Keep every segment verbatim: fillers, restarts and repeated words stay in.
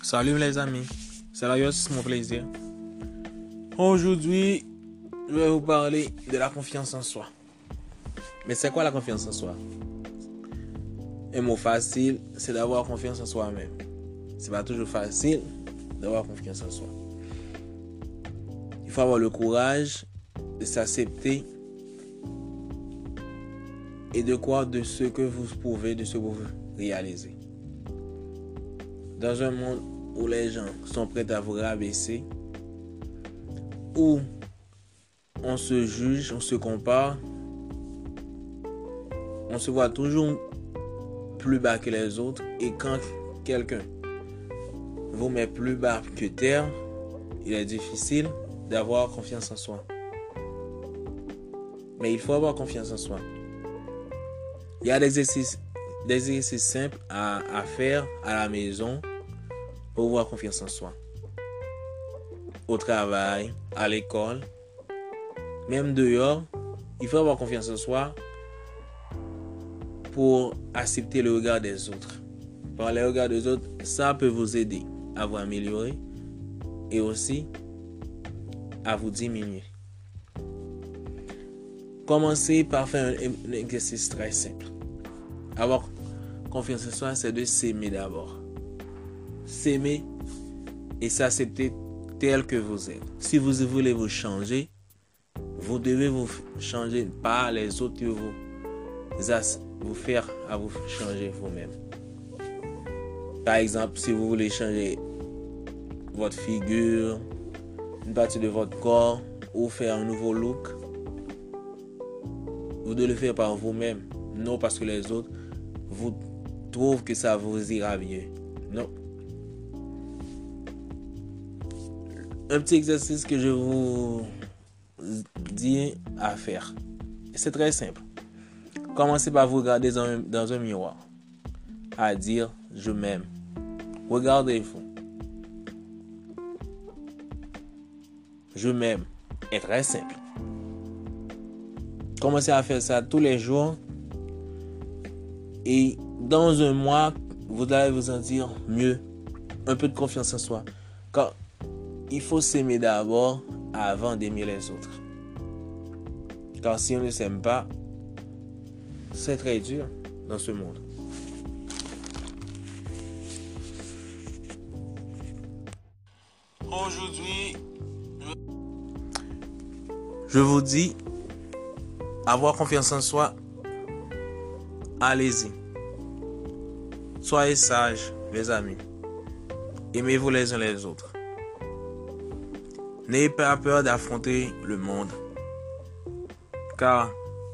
Salut les amis, c'est là, c'est mon plaisir. Aujourd'hui, je vais vous parler de la confiance en soi. Mais c'est quoi la confiance en soi? Un mot facile, c'est d'avoir confiance en soi-même. C'est pas toujours facile d'avoir confiance en soi. Il faut avoir le courage de s'accepter et de croire de ce que vous pouvez, de ce que vous réalisez. Dans un monde où les gens sont prêts à vous rabaisser, où on se juge, on se compare, on se voit toujours plus bas que les autres, et quand quelqu'un vous met plus bas que terre, il est difficile d'avoir confiance en soi. Mais il faut avoir confiance en soi. Il y a des exercices, des exercices simples à, à faire à la maison pour avoir confiance en soi. Au travail, à l'école, même dehors, il faut avoir confiance en soi pour accepter le regard des autres. Par les regards des autres, ça peut vous aider à vous améliorer et aussi à vous diminuer. Commencez par faire un, un exercice très simple. Avoir confiance en soi, c'est de s'aimer d'abord. S'aimer et s'accepter tel que vous êtes. Si vous voulez vous changer, vous devez vous changer, pas les autres qui vous, vous faire à vous changer vous-même. Par exemple, si vous voulez changer votre figure, une partie de votre corps ou faire un nouveau look, vous devez le faire par vous-même, non parce que les autres vous trouvent que ça vous ira mieux. Non. Un petit exercice que je vous dis à faire. C'est très simple. Commencez par vous regarder dans un, dans un miroir. À dire je m'aime. Regardez-vous. Je m'aime. C'est très simple. Commencez à faire ça tous les jours. Et dans un mois, vous allez vous sentir mieux. Un peu de confiance en soi. Car il faut s'aimer d'abord avant d'aimer les autres. Car si on ne s'aime pas, c'est très dur dans ce monde. Aujourd'hui, je vous dis, avoir confiance en soi, allez-y. Soyez sages, les amis. Aimez-vous les uns les autres. N'ayez pas peur d'affronter le monde. Car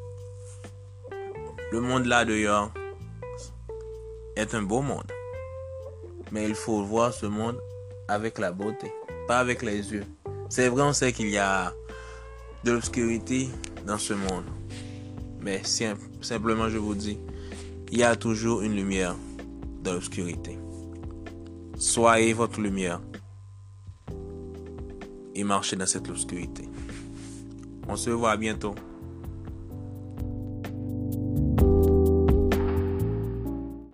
le monde là dehors est un beau monde. Mais il faut voir ce monde avec la beauté, pas avec les yeux. C'est vrai, on sait qu'il y a de l'obscurité dans ce monde. Mais simplement, je vous dis, il y a toujours une lumière dans l'obscurité. Soyez votre lumière et marchez dans cette obscurité. On se voit bientôt.